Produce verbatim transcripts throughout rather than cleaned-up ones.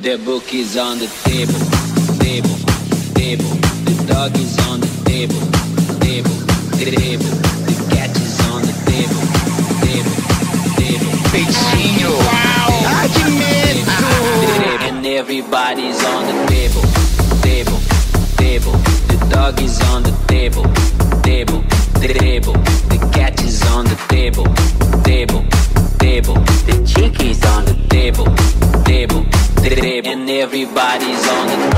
The book is on the table, table, table. The dog is on the table, table, table. The cat is on the table, table, table. Peixinho, ah, que medo! And everybody's on the table, table, table. The dog is on the table, table, table. The cat is on the table, table, table. The chick is on the table, table, table. And everybody's on the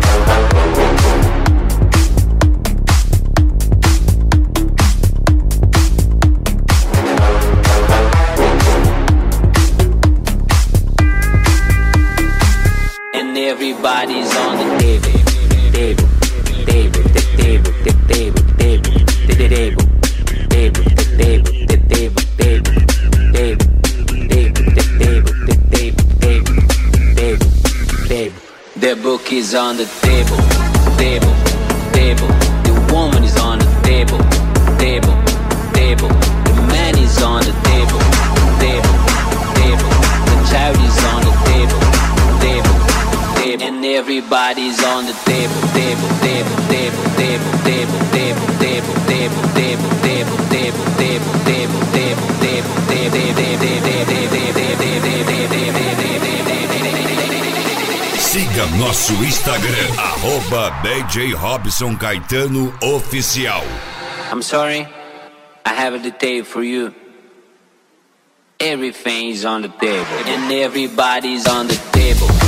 and everybody's on the table, table, table, the table, the table, table, the table, table, the table, the table, table, table, table, the table, the table, table, table, table. The book is on the table, table, table. The woman is on the table, table, table. The man is on the table, table, table. The child is on the table, table, table. And everybody's on the table, table, table, table, table, table, table, table, table, table, table, table, table, table, table, Siga nosso Instagram, arroba B J Robson Caetano Oficial. I'm sorry, I have a detail for you. Everything's on the table, and everybody's on the table.